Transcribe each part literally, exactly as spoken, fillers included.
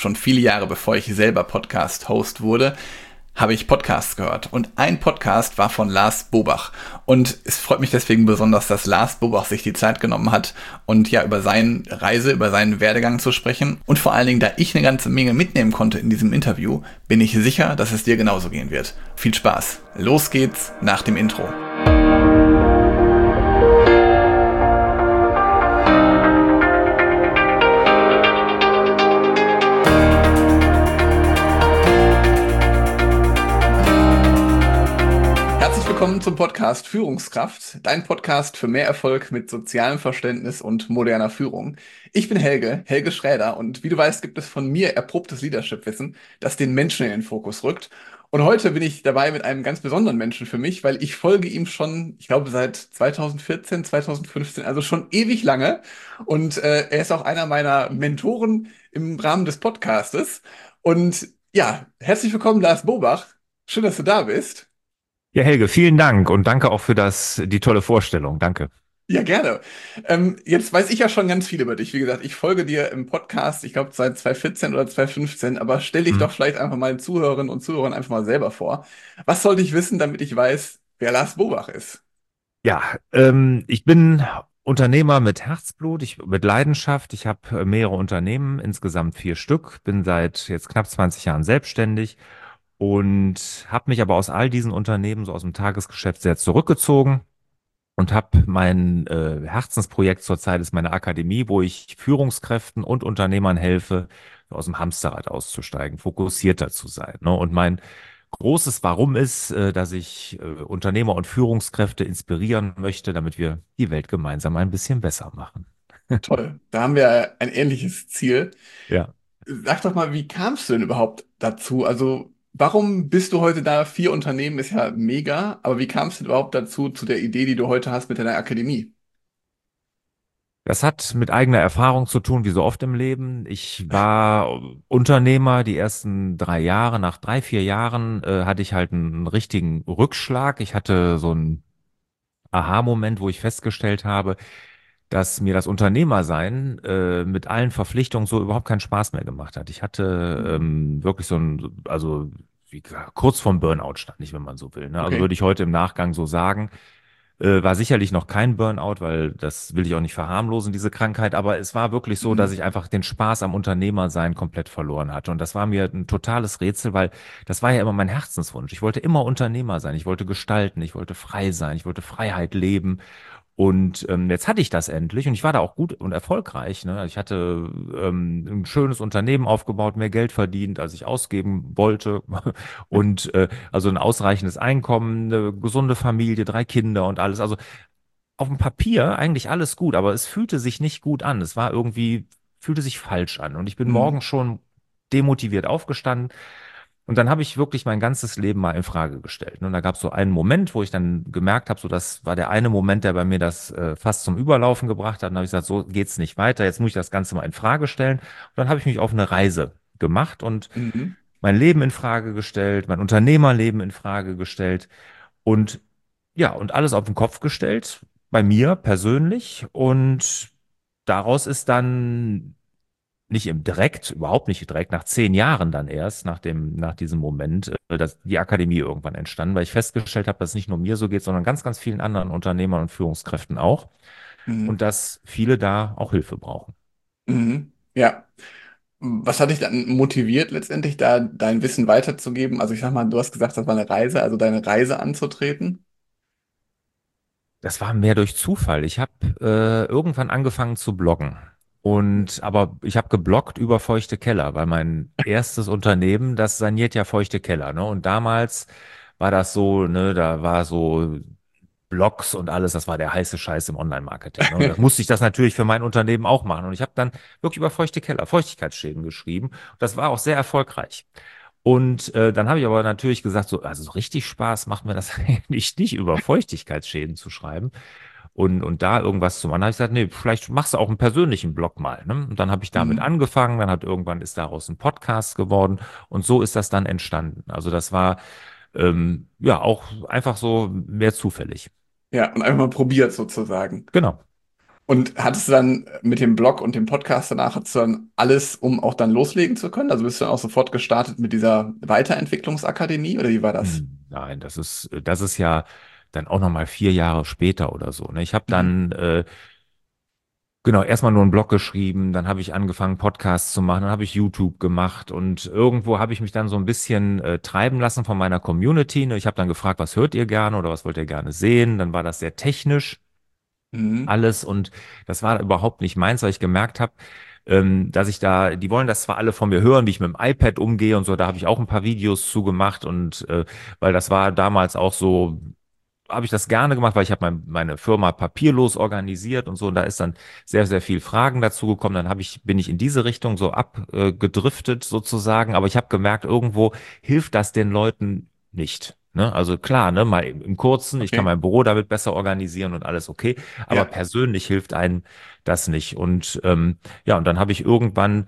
Schon viele Jahre bevor ich selber Podcast-Host wurde, habe ich Podcasts gehört. Und ein Podcast war von Lars Bobach. Und es freut mich deswegen besonders, dass Lars Bobach sich die Zeit genommen hat und ja über seine Reise, über seinen Werdegang zu sprechen. Und vor allen Dingen, da ich eine ganze Menge mitnehmen konnte in diesem Interview, bin ich sicher, dass es dir genauso gehen wird. Viel Spaß. Los geht's nach dem Intro. Willkommen zum Podcast Führungskraft, dein Podcast für mehr Erfolg mit sozialem Verständnis und moderner Führung. Ich bin Helge, Helge Schräder, und wie du weißt, gibt es von mir erprobtes Leadership-Wissen, das den Menschen in den Fokus rückt. Und heute bin ich dabei mit einem ganz besonderen Menschen für mich, weil ich folge ihm schon, ich glaube, seit zweitausendvierzehn, zweitausendfünfzehn, also schon ewig lange. Und äh, er ist auch einer meiner Mentoren im Rahmen des Podcastes. Und ja, herzlich willkommen, Lars Bobach. Schön, dass du da bist. Ja, Helge, vielen Dank und danke auch für das, die tolle Vorstellung. Danke. Ja, gerne. Ähm, jetzt weiß ich ja schon ganz viel über dich. Wie gesagt, ich folge dir im Podcast, ich glaube seit zweitausendvierzehn oder zweitausendfünfzehn, aber stell dich doch Mhm. vielleicht einfach mal den Zuhörerinnen und Zuhörern einfach mal selber vor. Was sollte ich wissen, damit ich weiß, wer Lars Bobach ist? Ja, ähm, ich bin Unternehmer mit Herzblut, ich, mit Leidenschaft. Ich habe mehrere Unternehmen, insgesamt vier Stück, bin seit jetzt knapp zwanzig Jahren selbstständig und habe mich aber aus all diesen Unternehmen, so aus dem Tagesgeschäft, sehr zurückgezogen und habe mein äh, Herzensprojekt zurzeit ist meine Akademie, wo ich Führungskräften und Unternehmern helfe, aus dem Hamsterrad auszusteigen, fokussierter zu sein. Ne? Und mein großes Warum ist, äh, dass ich äh, Unternehmer und Führungskräfte inspirieren möchte, damit wir die Welt gemeinsam ein bisschen besser machen. Toll, da haben wir ein ähnliches Ziel. Ja. Sag doch mal, wie kamst du denn überhaupt dazu? Also, warum bist du heute da? Vier Unternehmen ist ja mega, aber wie kamst du überhaupt dazu, zu der Idee, die du heute hast mit deiner Akademie? Das hat mit eigener Erfahrung zu tun, wie so oft im Leben. Ich war Unternehmer die ersten drei Jahre. Nach drei, vier Jahren äh, hatte ich halt einen richtigen Rückschlag. Ich hatte so einen Aha-Moment, wo ich festgestellt habe, dass mir das Unternehmersein äh, mit allen Verpflichtungen so überhaupt keinen Spaß mehr gemacht hat. Ich hatte Mhm. ähm, wirklich so ein, also wie, gesagt, kurz vorm Burnout stand ich, wenn man so will. Ne? Also Okay. würde ich heute im Nachgang so sagen. Äh, war sicherlich noch kein Burnout, weil das will ich auch nicht verharmlosen, diese Krankheit, aber es war wirklich so, dass Mhm. ich einfach den Spaß am Unternehmersein komplett verloren hatte. Und das war mir ein totales Rätsel, weil das war ja immer mein Herzenswunsch. Ich wollte immer Unternehmer sein, ich wollte gestalten, ich wollte frei sein, ich wollte Freiheit leben. Und ähm, jetzt hatte ich das endlich und ich war da auch gut und erfolgreich. Ne? Ich hatte ähm, ein schönes Unternehmen aufgebaut, mehr Geld verdient, als ich ausgeben wollte. Und äh, also ein ausreichendes Einkommen, eine gesunde Familie, drei Kinder und alles. Also auf dem Papier eigentlich alles gut, aber es fühlte sich nicht gut an. Es war irgendwie, fühlte sich falsch an. Und ich bin Mhm. morgens schon demotiviert aufgestanden. Und dann habe ich wirklich mein ganzes Leben mal in Frage gestellt. Und da gab es so einen Moment, wo ich dann gemerkt habe, so das war der eine Moment, der bei mir das äh, fast zum Überlaufen gebracht hat. Und dann habe ich gesagt, so geht's nicht weiter. Jetzt muss ich das Ganze mal in Frage stellen. Und dann habe ich mich auf eine Reise gemacht und Mhm. mein Leben in Frage gestellt, mein Unternehmerleben in Frage gestellt und ja, und alles auf den Kopf gestellt, bei mir persönlich. Und daraus ist dann nicht im direkt, überhaupt nicht direkt, nach zehn Jahren dann erst, nach dem, nach diesem Moment, äh, dass die Akademie irgendwann entstanden, weil ich festgestellt habe, dass es nicht nur mir so geht, sondern ganz, ganz vielen anderen Unternehmern und Führungskräften auch. Mhm. Und dass viele da auch Hilfe brauchen. Mhm. Ja. Was hat dich dann motiviert, letztendlich da dein Wissen weiterzugeben? Also ich sag mal, du hast gesagt, das war eine Reise, also deine Reise anzutreten. Das war mehr durch Zufall. Ich habe äh, irgendwann angefangen zu bloggen. Und aber ich habe gebloggt über feuchte Keller, weil mein erstes Unternehmen, das saniert ja feuchte Keller, ne? Und damals war das so, ne, da war so Blogs und alles, das war der heiße Scheiß im Online-Marketing. Ne? Und das musste ich das natürlich für mein Unternehmen auch machen. Und ich habe dann wirklich über feuchte Keller, Feuchtigkeitsschäden geschrieben. Das war auch sehr erfolgreich. Und äh, dann habe ich aber natürlich gesagt, so, also so richtig Spaß macht mir das eigentlich nicht, über Feuchtigkeitsschäden zu schreiben und, und da irgendwas zu machen. Da habe ich gesagt, nee, vielleicht machst du auch einen persönlichen Blog mal. Ne? Und dann habe ich damit Mhm. angefangen, dann hat irgendwann ist daraus ein Podcast geworden und so ist das dann entstanden. Also das war ähm, ja auch einfach so mehr zufällig. Ja, und einfach mal probiert sozusagen. Genau. Und hattest du dann mit dem Blog und dem Podcast danach, hattest du dann alles, um auch dann loslegen zu können? Also bist du dann auch sofort gestartet mit dieser Weiterentwicklungsakademie oder wie war das? Hm, Nein, das ist, das ist ja dann auch noch mal vier Jahre später oder so. Ne? Ich habe Mhm. dann äh, genau erstmal nur einen Blog geschrieben, dann habe ich angefangen Podcasts zu machen, dann habe ich YouTube gemacht und irgendwo habe ich mich dann so ein bisschen äh, treiben lassen von meiner Community. Ne? Ich habe dann gefragt, was hört ihr gerne oder was wollt ihr gerne sehen? Dann war das sehr technisch Mhm. alles und das war überhaupt nicht meins, weil ich gemerkt habe, ähm, dass ich da, die wollen das zwar alle von mir hören, wie ich mit dem iPad umgehe und so, da habe ich auch ein paar Videos zu gemacht und äh, weil das war damals auch so, habe ich das gerne gemacht, weil ich habe mein, meine Firma papierlos organisiert und so und da ist dann sehr, sehr viel Fragen dazu gekommen. Dann habe ich, bin ich in diese Richtung so abgedriftet sozusagen, aber ich habe gemerkt, irgendwo hilft das den Leuten nicht. Ne? Also klar, ne, mal im, im Kurzen, ich kann Okay. mein Büro damit besser organisieren und alles okay, aber Ja. persönlich hilft einem das nicht. Und ähm, ja, und dann habe ich irgendwann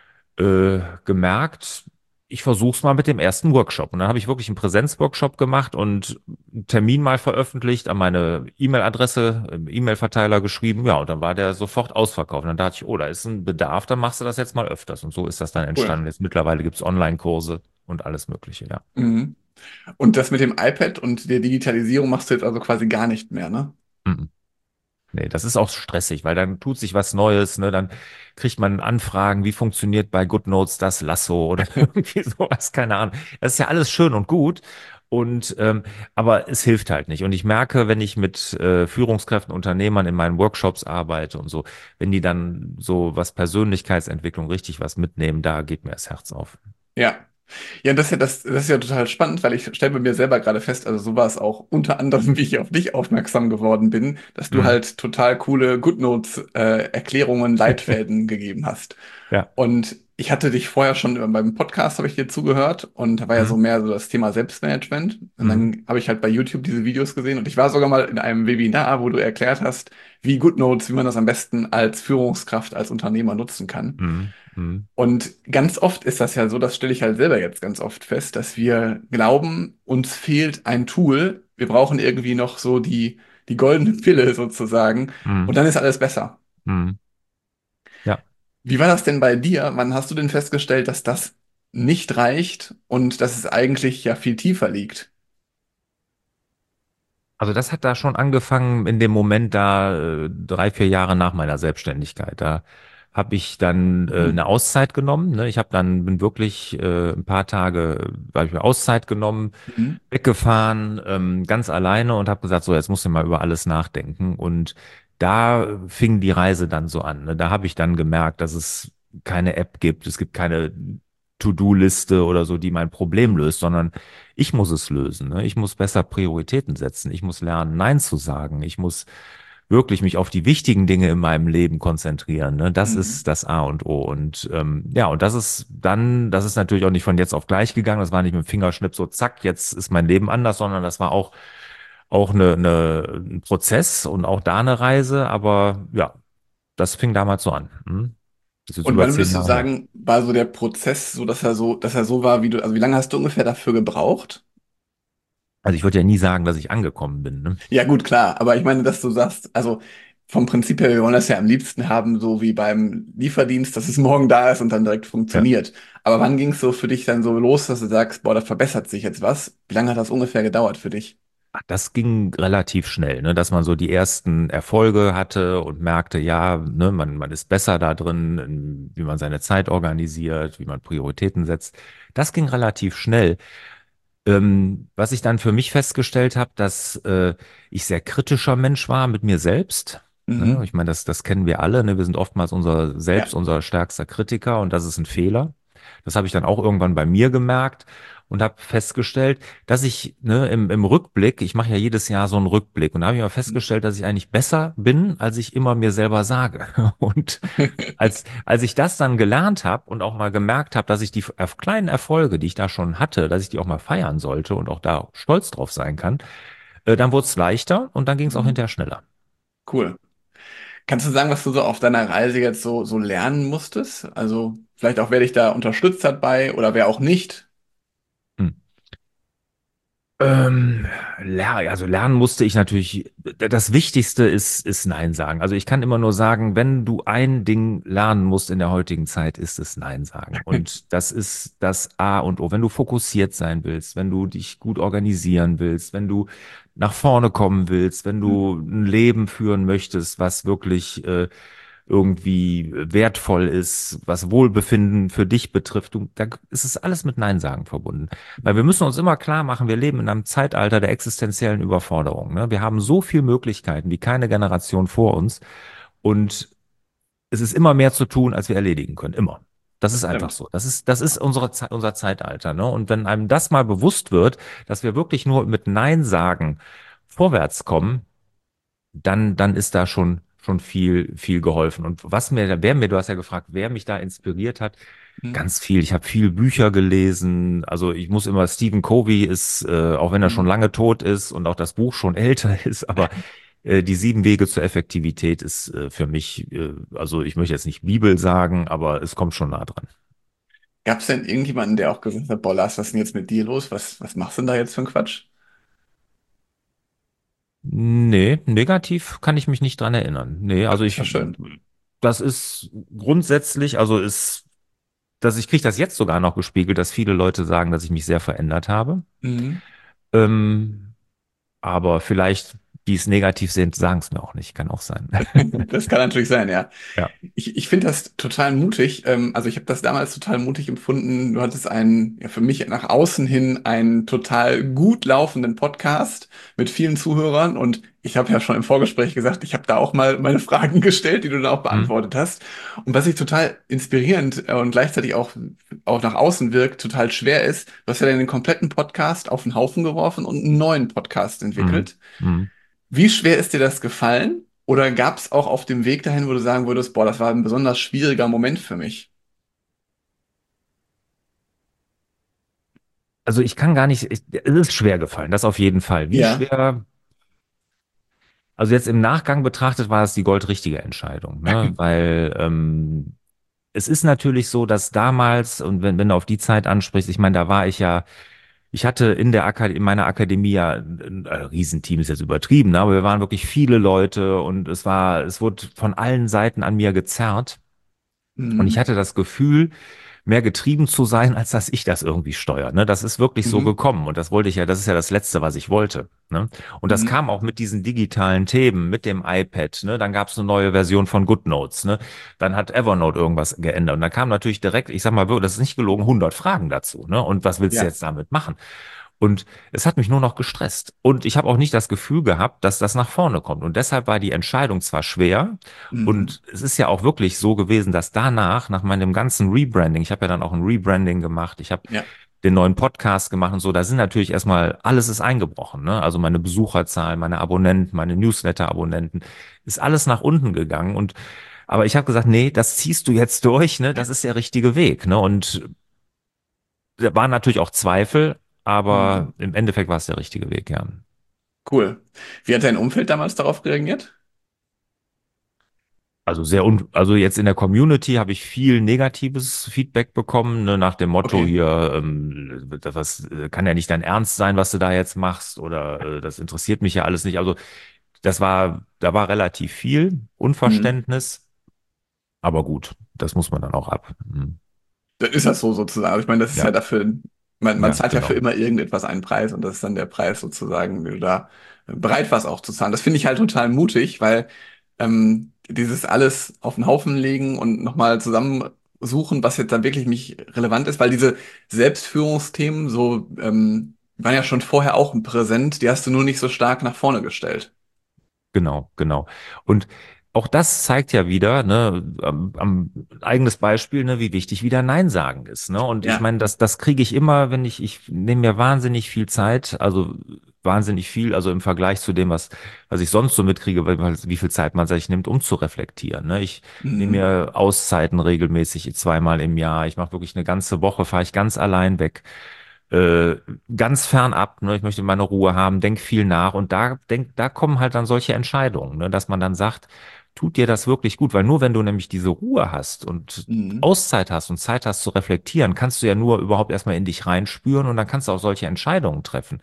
äh, gemerkt, ich versuche es mal mit dem ersten Workshop. Und dann habe ich wirklich einen Präsenzworkshop gemacht und einen Termin mal veröffentlicht, an meine E-Mail-Adresse, im E-Mail-Verteiler geschrieben. Ja, und dann war der sofort ausverkauft. Und dann dachte ich, oh, da ist ein Bedarf, dann machst du das jetzt mal öfters. Und so ist das dann Cool. entstanden. Jetzt mittlerweile gibt's Online-Kurse und alles Mögliche, ja. Mhm. Und das mit dem iPad und der Digitalisierung machst du jetzt also quasi gar nicht mehr, ne? Mhm. Nee, das ist auch stressig, weil dann tut sich was Neues, ne? Dann kriegt man Anfragen, wie funktioniert bei GoodNotes das Lasso oder irgendwie sowas, keine Ahnung. Das ist ja alles schön und gut. Und ähm, aber es hilft halt nicht. Und ich merke, wenn ich mit äh, Führungskräften, Unternehmern in meinen Workshops arbeite und so, wenn die dann so was Persönlichkeitsentwicklung richtig was mitnehmen, da geht mir das Herz auf. Ja. Ja, das ist ja, das, das ist ja total spannend, weil ich stelle bei mir selber gerade fest, also so war es auch unter anderem, wie ich auf dich aufmerksam geworden bin, dass du Mhm. halt total coole GoodNotes, äh, Erklärungen, Leitfäden gegeben hast. Ja. Und ich hatte dich vorher schon über- beim Podcast, habe ich dir zugehört und da war ja so Mhm. mehr so das Thema Selbstmanagement. Und Mhm. dann habe ich halt bei YouTube diese Videos gesehen und ich war sogar mal in einem Webinar, wo du erklärt hast, wie GoodNotes, wie man das am besten als Führungskraft, als Unternehmer nutzen kann. Mhm. Mhm. Und ganz oft ist das ja so, das stelle ich halt selber jetzt ganz oft fest, dass wir glauben, uns fehlt ein Tool. Wir brauchen irgendwie noch so die, die goldene Pille sozusagen und Mhm. dann ist alles besser. Mhm. Ja. Wie war das denn bei dir? Wann hast du denn festgestellt, dass das nicht reicht und dass es eigentlich ja viel tiefer liegt? Also das hat da schon angefangen in dem Moment da äh, drei, vier Jahre nach meiner Selbstständigkeit. Da habe ich dann äh, Mhm. eine Auszeit genommen. Ne? Ich habe dann bin wirklich äh, ein paar Tage, äh, habe ich mir Auszeit genommen, Mhm. weggefahren, ähm, ganz alleine und habe gesagt, so jetzt musst du mal über alles nachdenken. Und da fing die Reise dann so an. Ne? Da habe ich dann gemerkt, dass es keine App gibt, es gibt keine To-Do-Liste oder so, die mein Problem löst, sondern ich muss es lösen. Ne? Ich muss besser Prioritäten setzen. Ich muss lernen, Nein zu sagen. Ich muss wirklich mich auf die wichtigen Dinge in meinem Leben konzentrieren. Ne? Das Mhm. ist das A und O. Und ähm, ja, und das ist dann, das ist natürlich auch nicht von jetzt auf gleich gegangen. Das war nicht mit dem Fingerschnipp so, zack, jetzt ist mein Leben anders, sondern das war auch auch eine, eine, ein Prozess und auch da eine Reise. Aber ja, das fing damals so an. Hm? Das ist jetzt Und über wann zehn würdest du Jahre her. sagen, war so der Prozess so, dass er so, dass er so war, wie du, also wie lange hast du ungefähr dafür gebraucht? Also ich würde ja nie sagen, dass ich angekommen bin. Ne? Ja, gut, klar, aber ich meine, dass du sagst, also vom Prinzip her, wir wollen das ja am liebsten haben, so wie beim Lieferdienst, dass es morgen da ist und dann direkt Ja. funktioniert. Aber wann ging es so für dich dann so los, dass du sagst, boah, da verbessert sich jetzt was? Wie lange hat das ungefähr gedauert für dich? Das ging relativ schnell, ne, dass man so die ersten Erfolge hatte und merkte, ja, ne, man, man ist besser da drin, in- wie man seine Zeit organisiert, wie man Prioritäten setzt. Das ging relativ schnell. Ähm, was ich dann für mich festgestellt habe, dass äh, ich sehr kritischer Mensch war mit mir selbst. Ne? Mhm. Ich meine, das, das kennen wir alle. Ne? Wir sind oftmals unser selbst, Ja. unser stärkster Kritiker und das ist ein Fehler. Das habe ich dann auch irgendwann bei mir gemerkt und habe festgestellt, dass ich ne, im, im Rückblick, ich mache ja jedes Jahr so einen Rückblick und da habe ich mal festgestellt, dass ich eigentlich besser bin, als ich immer mir selber sage. Und als, als ich das dann gelernt habe und auch mal gemerkt habe, dass ich die er- kleinen Erfolge, die ich da schon hatte, dass ich die auch mal feiern sollte und auch da stolz drauf sein kann, äh, dann wurde es leichter und dann ging es auch Mhm. hinterher schneller. Cool. Kannst du sagen, was du so auf deiner Reise jetzt so, so lernen musstest? Also vielleicht auch, wer dich da unterstützt hat bei oder wer auch nicht? Hm. Ähm, ler- also lernen musste ich natürlich, das Wichtigste ist, ist Nein sagen. Also ich kann immer nur sagen, wenn du ein Ding lernen musst in der heutigen Zeit, ist es Nein sagen. Und das ist das A und O. Wenn du fokussiert sein willst, wenn du dich gut organisieren willst, wenn du nach vorne kommen willst, wenn du Mhm. ein Leben führen möchtest, was wirklich äh, irgendwie wertvoll ist, was Wohlbefinden für dich betrifft, du, da ist es alles mit Nein sagen verbunden. Weil wir müssen uns immer klar machen, wir leben in einem Zeitalter der existenziellen Überforderung. Ne? Wir haben so viele Möglichkeiten wie keine Generation vor uns und es ist immer mehr zu tun, als wir erledigen können. Immer. Das Das ist einfach stimmt. so. Das ist, das ist Ja. unsere, Ze- unser Zeitalter. Ne? Und wenn einem das mal bewusst wird, dass wir wirklich nur mit Nein sagen vorwärts kommen, dann, dann ist da schon, schon viel, viel geholfen. Und was mir, wer mir, du hast ja gefragt, wer mich da inspiriert hat, Mhm. ganz viel. Ich habe viel Bücher gelesen. Also ich muss immer, Stephen Covey ist, äh, auch wenn er schon Mhm. lange tot ist und auch das Buch schon älter ist, aber äh, die sieben Wege zur Effektivität ist äh, für mich, äh, also ich möchte jetzt nicht Bibel sagen, aber es kommt schon nah dran. Gab es denn irgendjemanden, der auch gesagt hat, boah, Lars, was ist denn jetzt mit dir los? Was, was machst du denn da jetzt für einen Quatsch? Nee, negativ kann ich mich nicht dran erinnern. Nee, Ja, also ist ja ich, schön. das ist grundsätzlich, also ist, dass ich kriege das jetzt sogar noch gespiegelt, dass viele Leute sagen, dass ich mich sehr verändert habe. Mhm. Ähm, aber vielleicht, die es negativ sehen, sagen es mir auch nicht. Kann auch sein. Das kann natürlich sein, ja. Ja. Ich, ich finde das total mutig. Ähm, also ich habe das damals total mutig empfunden. Du hattest einen, ja, für mich nach außen hin einen total gut laufenden Podcast mit vielen Zuhörern. Und ich habe ja schon im Vorgespräch gesagt, ich habe da auch mal meine Fragen gestellt, die du dann auch Hm, beantwortet hast. Und was ich total inspirierend äh, und gleichzeitig auch, auch nach außen wirkt, total schwer ist, du hast ja dann den kompletten Podcast auf den Haufen geworfen und einen neuen Podcast hm, entwickelt. hm. Wie schwer ist dir das gefallen? Oder gab es auch auf dem Weg dahin, wo du sagen würdest, boah, das war ein besonders schwieriger Moment für mich? Also ich kann gar nicht, ich, es ist schwer gefallen, das auf jeden Fall. Wie Ja. schwer, also jetzt im Nachgang betrachtet war es die goldrichtige Entscheidung, ne? Weil ähm, es ist natürlich so, dass damals, und wenn, wenn du auf die Zeit ansprichst, ich meine, da war ich ja, ich hatte in der Akad in meiner Akademie ja ein, ein Riesenteam, ist jetzt übertrieben, ne? Aber wir waren wirklich viele Leute und es war, es wurde von allen Seiten an mir gezerrt. Und ich Mhm. hatte das Gefühl, mehr getrieben zu sein, als dass ich das irgendwie steuere. Ne? Das ist wirklich so Mhm. gekommen. Und das wollte ich ja, das ist ja das Letzte, was ich wollte. Ne? Und das Mhm. kam auch mit diesen digitalen Themen, mit dem iPad. Ne? Dann gab es eine neue Version von GoodNotes. Ne? Dann hat Evernote irgendwas geändert. Und dann kam natürlich direkt, ich sag mal, das ist nicht gelogen, hundert Fragen dazu. Ne? Und was willst du Ja. jetzt damit machen? Und es hat mich nur noch gestresst. Und ich habe auch nicht das Gefühl gehabt, dass das nach vorne kommt. Und deshalb war die Entscheidung zwar schwer, Mhm. und es ist ja auch wirklich so gewesen, dass danach, nach meinem ganzen Rebranding, ich habe ja dann auch ein Rebranding gemacht, ich habe Ja. den neuen Podcast gemacht und so, da sind natürlich erstmal, alles ist eingebrochen, ne? Also meine Besucherzahlen, meine Abonnenten, meine Newsletter-Abonnenten, ist alles nach unten gegangen. Und aber ich habe gesagt, nee, das ziehst du jetzt durch, ne? Das ist der richtige Weg, ne? Und da waren natürlich auch Zweifel, Mhm. aber im Endeffekt war es der richtige Weg, ja. Cool. Wie hat dein Umfeld damals darauf reagiert? Also sehr un also jetzt in der Community habe ich viel negatives Feedback bekommen, ne, nach dem Motto Okay. hier, ähm, das was, äh, kann ja nicht dein Ernst sein, was du da jetzt machst, oder äh, das interessiert mich ja alles nicht. Also das war, da war relativ viel Mhm. Unverständnis, aber gut, das muss man dann auch ab. Hm. Dann ist das so sozusagen. Also ich meine, das ist ja Ja, dafür, man, man ja, zahlt ja für genau. immer irgendetwas einen Preis und das ist dann der Preis sozusagen, wenn du da bereit warst auch zu zahlen. Das finde ich halt total mutig, weil ähm, dieses alles auf den Haufen legen und nochmal zusammensuchen, was jetzt dann wirklich nicht relevant ist, weil diese Selbstführungsthemen so ähm, waren ja schon vorher auch präsent, die hast du nur nicht so stark nach vorne gestellt. Genau, genau. Und auch das zeigt ja wieder, ne, am, am eigenes Beispiel, ne, wie wichtig wieder Nein sagen ist, ne? Und ich Ja. meine, das, das kriege ich immer, wenn ich, ich nehme mir wahnsinnig viel Zeit, also wahnsinnig viel, also im Vergleich zu dem, was, was ich sonst so mitkriege, weil, weil- wie viel Zeit man sich nimmt, um zu reflektieren, ne? Ich nehme Mhm. mir Auszeiten regelmäßig zweimal im Jahr. Ich mache wirklich eine ganze Woche, fahre ich ganz allein weg, äh, ganz fernab, ne? Ich möchte meine Ruhe haben, denk viel nach und da denk, da kommen halt dann solche Entscheidungen, ne? Dass man dann sagt, tut dir das wirklich gut? Weil nur wenn du nämlich diese Ruhe hast und Mhm. Auszeit hast und Zeit hast zu reflektieren, kannst du ja nur überhaupt erstmal in dich reinspüren und dann kannst du auch solche Entscheidungen treffen.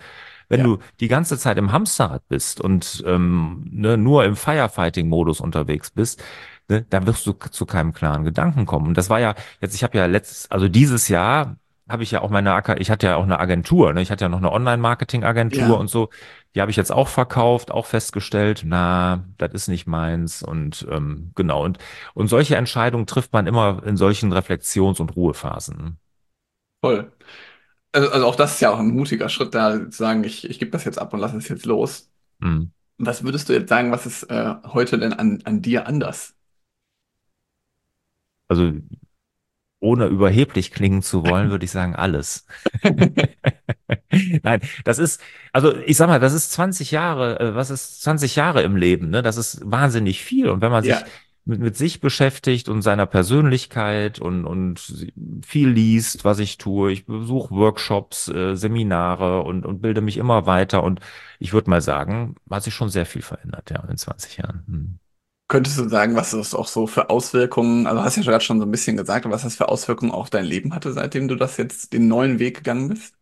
Wenn Ja, du die ganze Zeit im Hamsterrad bist und ähm, ne, nur im Firefighting-Modus unterwegs bist, ne, dann wirst du zu keinem klaren Gedanken kommen. Und das war ja jetzt, ich habe ja letztes, also dieses Jahr habe ich ja auch meine, Aka- ich hatte ja auch eine Agentur, ne? Ich hatte ja noch eine Online-Marketing-Agentur ja, und so. Die habe ich jetzt auch verkauft, auch festgestellt, na, das ist nicht meins und ähm, genau. Und, und solche Entscheidungen trifft man immer in solchen Reflexions- und Ruhephasen. voll. Also, also auch das ist ja auch ein mutiger Schritt, da zu sagen, ich, ich gebe das jetzt ab und lasse es jetzt los. Hm. Was würdest du jetzt sagen, was ist äh, heute denn an, an dir anders? Also ohne überheblich klingen zu wollen, würde ich sagen, alles. Nein, das ist, also ich sag mal, das ist zwanzig Jahre, äh, was ist zwanzig Jahre im Leben, ne? Das ist wahnsinnig viel. Und wenn man sich Ja, mit, mit sich beschäftigt und seiner Persönlichkeit und, und viel liest, was ich tue, ich besuche Workshops, äh, Seminare und, und bilde mich immer weiter. Und ich würde mal sagen, hat sich schon sehr viel verändert, ja, in zwanzig Jahren. Hm. könntest du sagen, was das auch so für Auswirkungen, also hast ja gerade schon so ein bisschen gesagt, was das für Auswirkungen auf dein Leben hatte, seitdem du das jetzt den neuen Weg gegangen bist?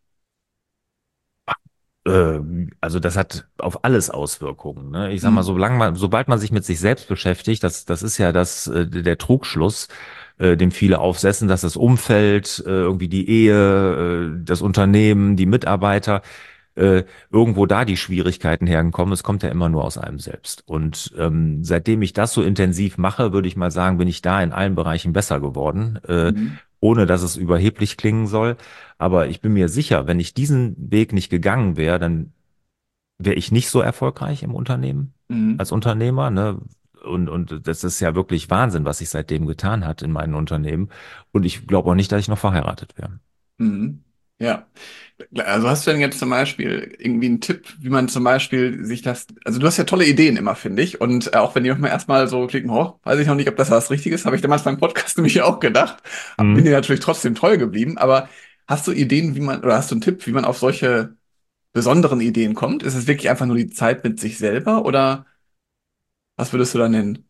Äh, Also das hat auf alles Auswirkungen. Ne? Ich sag mal, Mhm. solange man, sobald man sich mit sich selbst beschäftigt, das, das ist ja das, äh, der Trugschluss, äh, dem viele aufsetzen, dass das Umfeld, äh, irgendwie die Ehe, äh, das Unternehmen, die Mitarbeiter, äh, irgendwo da die Schwierigkeiten herkommen. Es kommt ja immer nur aus einem selbst. Und ähm, seitdem ich das so intensiv mache, würde ich mal sagen, bin ich da in allen Bereichen besser geworden, äh, Mhm. ohne dass es überheblich klingen soll. Aber ich bin mir sicher, wenn ich diesen Weg nicht gegangen wäre, dann wäre ich nicht so erfolgreich im Unternehmen Mhm. als Unternehmer, ne? Und, und das ist ja wirklich Wahnsinn, was sich seitdem getan hat in meinen Unternehmen. Und ich glaube auch nicht, dass ich noch verheiratet wäre. Mhm. Ja. Also hast du denn jetzt zum Beispiel irgendwie einen Tipp, wie man zum Beispiel sich das, also du hast ja tolle Ideen immer, finde ich. Und äh, auch wenn die manchmal erstmal so klicken, oh, weiß ich noch nicht, ob das was Richtiges ist, habe ich damals beim Podcast nämlich auch gedacht. Bin dir Mhm. natürlich trotzdem treu geblieben, aber hast du Ideen, wie man, oder hast du einen Tipp, wie man auf solche besonderen Ideen kommt? Ist es wirklich einfach nur die Zeit mit sich selber oder was würdest du da nennen?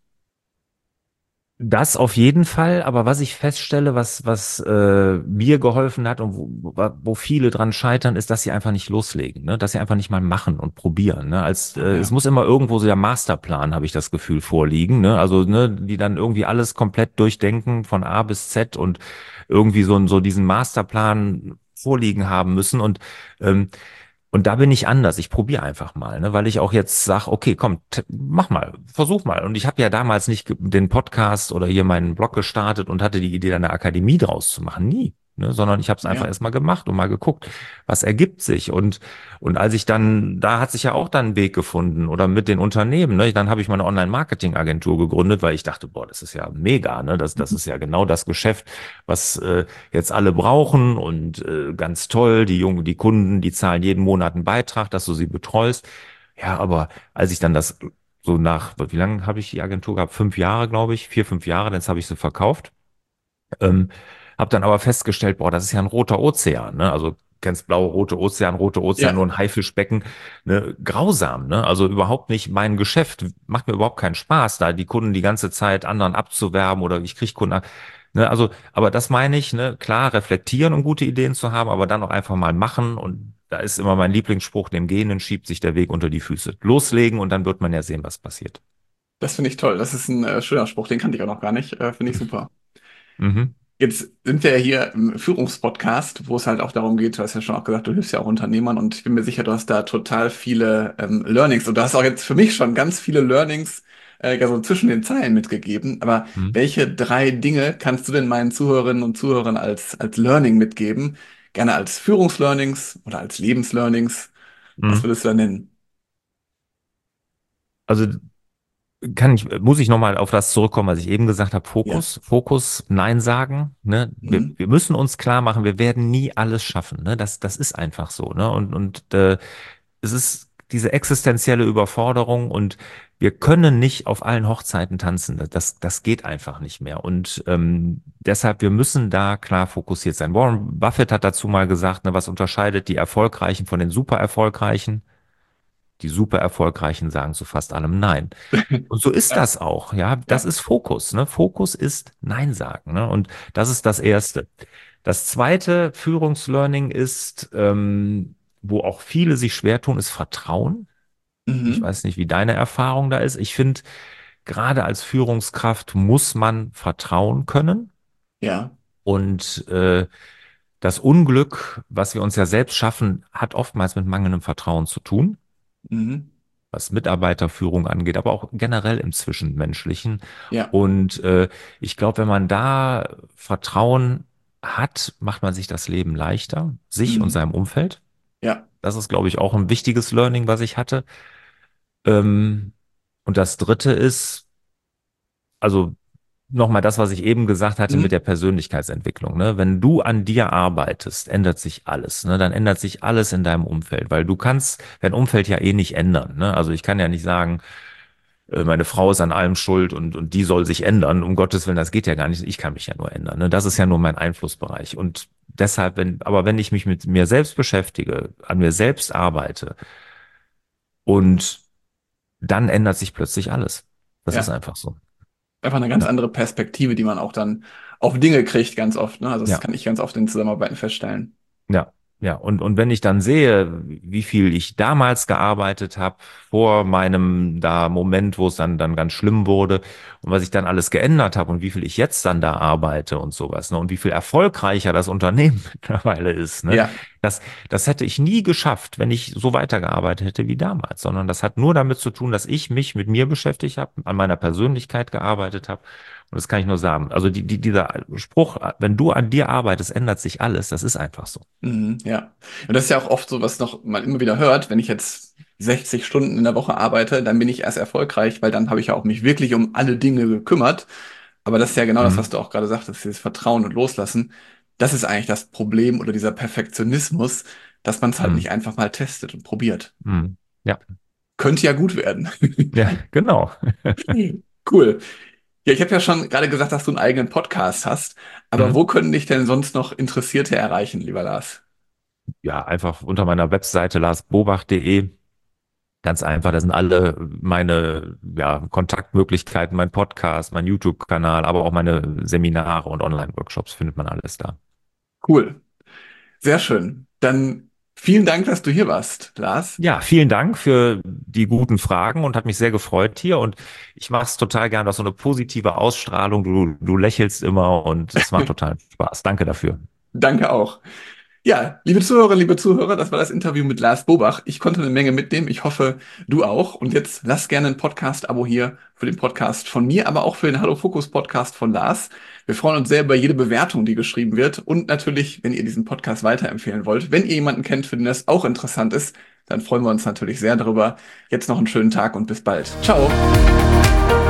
Das auf jeden Fall, aber was ich feststelle, was, was äh, mir geholfen hat und wo, wo wo viele dran scheitern, ist, dass sie einfach nicht loslegen, ne? Dass sie einfach nicht mal machen und probieren. Ne? Als äh, es Ja. muss immer irgendwo so der Masterplan, habe ich das Gefühl, vorliegen. Ne? Also ne, die dann irgendwie alles komplett durchdenken von A bis Z und irgendwie so, so diesen Masterplan vorliegen haben müssen. Und ähm, und da bin ich anders. Ich probiere einfach mal, ne? Weil ich auch jetzt sage, okay, komm, t- mach mal, versuch mal. Und ich habe ja damals nicht ge- den Podcast oder hier meinen Blog gestartet und hatte die Idee, da eine Akademie draus zu machen. Nie. Ne? Sondern ich habe es einfach Ja. erst mal gemacht und mal geguckt, was ergibt sich. Und, und als ich dann, da hat sich ja auch dann ein Weg gefunden oder mit den Unternehmen, ne? Dann habe ich meine Online-Marketing-Agentur gegründet, weil ich dachte, boah, das ist ja mega, ne? Das, das ist ja genau das Geschäft, was äh, jetzt alle brauchen und äh, ganz toll, die Jungen, die Kunden, die zahlen jeden Monat einen Beitrag, dass du sie betreust. Ja, aber als ich dann das so nach, wie lange habe ich die Agentur gehabt? Fünf Jahre, glaube ich, vier, fünf Jahre, jetzt habe ich sie verkauft. Ähm, Habe dann aber festgestellt, boah, das ist ja ein roter Ozean, ne? Also ganz blaue, rote Ozean, rote Ozean, nur Ja. ein Haifischbecken, ne? Grausam, ne? Also überhaupt nicht mein Geschäft, macht mir überhaupt keinen Spaß, da die Kunden die ganze Zeit anderen abzuwerben oder ich kriege Kunden, ab- ne? Also, aber das meine ich, ne? Klar, reflektieren, um gute Ideen zu haben, aber dann auch einfach mal machen und da ist immer mein Lieblingsspruch, dem Gehenden schiebt sich der Weg unter die Füße. Loslegen und dann wird man ja sehen, was passiert. Das finde ich toll. Das ist ein äh, schöner Spruch, den kannte ich auch noch gar nicht. Äh, finde ich super. Mhm. Jetzt sind wir ja hier im Führungspodcast, wo es halt auch darum geht, du hast ja schon auch gesagt, du hilfst ja auch Unternehmern und ich bin mir sicher, du hast da total viele ähm, Learnings und du hast auch jetzt für mich schon ganz viele Learnings äh, ja so zwischen den Zeilen mitgegeben. Aber Mhm. welche drei Dinge kannst du denn meinen Zuhörerinnen und Zuhörern als, als Learning mitgeben? Gerne als Führungslearnings oder als Lebenslearnings? Was Mhm. würdest du da nennen? Also kann ich, muss ich nochmal auf das zurückkommen, was ich eben gesagt habe, Ja. Fokus, Fokus, Nein sagen, ne? Wir, Mhm. wir müssen uns klar machen, wir werden nie alles schaffen, ne? Das, das ist einfach so, ne? Und, und äh, es ist diese existenzielle Überforderung und wir können nicht auf allen Hochzeiten tanzen. Das, das geht einfach nicht mehr. Und ähm, deshalb, wir müssen da klar fokussiert sein. Warren Buffett hat dazu mal gesagt, ne, was unterscheidet die Erfolgreichen von den super Erfolgreichen? Die super Erfolgreichen sagen zu fast allem Nein. Und so ist Ja, das auch, ja. Das ja. ist Fokus, ne? Fokus ist Nein sagen, ne? Und das ist das Erste. Das zweite Führungslearning ist, ähm, wo auch viele sich schwer tun, ist Vertrauen. Ich Mhm. weiß nicht, wie deine Erfahrung da ist. Ich finde, gerade als Führungskraft muss man vertrauen können. Ja. Und äh, das Unglück, was wir uns ja selbst schaffen, hat oftmals mit mangelndem Vertrauen zu tun, Mhm. was Mitarbeiterführung angeht, aber auch generell im Zwischenmenschlichen. Ja. Und äh, ich glaube, wenn man da Vertrauen hat, macht man sich das Leben leichter, sich und Mhm. seinem Umfeld. Ja. Das ist, glaube ich, auch ein wichtiges Learning, was ich hatte. Ähm, und das Dritte ist, also nochmal das, was ich eben gesagt hatte mit der Mhm. Persönlichkeitsentwicklung. Ne? Wenn du an dir arbeitest, ändert sich alles. Ne? Dann ändert sich alles in deinem Umfeld, weil du kannst dein Umfeld ja eh nicht ändern. Ne? Also ich kann ja nicht sagen, äh, meine Frau ist an allem schuld und, und die soll sich ändern. Um Gottes Willen, das geht ja gar nicht. Ich kann mich ja nur ändern. Ne? Das ist ja nur mein Einflussbereich. Und deshalb, wenn, aber wenn ich mich mit mir selbst beschäftige, an mir selbst arbeite und dann ändert sich plötzlich alles. Das ist Ja. einfach so. Einfach eine ganz Ja. andere Perspektive, die man auch dann auf Dinge kriegt, ganz oft. Ne? Also das Ja. kann ich ganz oft in Zusammenarbeiten feststellen. Ja, ja. Und, und wenn ich dann sehe, wie viel ich damals gearbeitet habe, vor meinem da Moment, wo es dann, dann ganz schlimm wurde und was ich dann alles geändert habe und wie viel ich jetzt dann da arbeite und sowas, ne, und wie viel erfolgreicher das Unternehmen mittlerweile ist, ne, Ja. das, das hätte ich nie geschafft, wenn ich so weitergearbeitet hätte wie damals, sondern das hat nur damit zu tun, dass ich mich mit mir beschäftigt habe, an meiner Persönlichkeit gearbeitet habe. Und das kann ich nur sagen. Also die, die, dieser Spruch, wenn du an dir arbeitest, ändert sich alles. Das ist einfach so. Mhm. Ja. Und das ist ja auch oft so, was noch man immer wieder hört, wenn ich jetzt sechzig Stunden in der Woche arbeite, dann bin ich erst erfolgreich, weil dann habe ich ja auch mich wirklich um alle Dinge gekümmert. Aber das ist ja genau das, was Mhm. du auch gerade sagtest, dieses Vertrauen und Loslassen. Das ist eigentlich das Problem oder dieser Perfektionismus, dass man es halt Mhm. nicht einfach mal testet und probiert. Mhm. Ja, Könnte ja gut werden. ja, genau. Cool. Ja, ich habe ja schon gerade gesagt, dass du einen eigenen Podcast hast. Aber Mhm. wo können dich denn sonst noch Interessierte erreichen, lieber Lars? Ja, einfach unter meiner Webseite lars bobach punkt de. Ganz einfach, da sind alle meine ja, Kontaktmöglichkeiten, mein Podcast, mein YouTube-Kanal, aber auch meine Seminare und Online-Workshops findet man alles da. Cool. Sehr schön. Dann vielen Dank, dass du hier warst, Lars. Ja, vielen Dank für die guten Fragen und hat mich sehr gefreut hier. Und ich mache es total gern, du hast so eine positive Ausstrahlung. Du, du lächelst immer und es macht total Spaß. Danke dafür. Danke auch. Ja, liebe Zuhörerinnen, liebe Zuhörer, das war das Interview mit Lars Bobach. Ich konnte eine Menge mitnehmen. Ich hoffe, du auch. Und jetzt lass gerne ein Podcast-Abo hier für den Podcast von mir, aber auch für den Hallo Fokus Podcast von Lars. Wir freuen uns sehr über jede Bewertung, die geschrieben wird. Und natürlich, wenn ihr diesen Podcast weiterempfehlen wollt. Wenn ihr jemanden kennt, für den das auch interessant ist, dann freuen wir uns natürlich sehr darüber. Jetzt noch einen schönen Tag und bis bald. Ciao.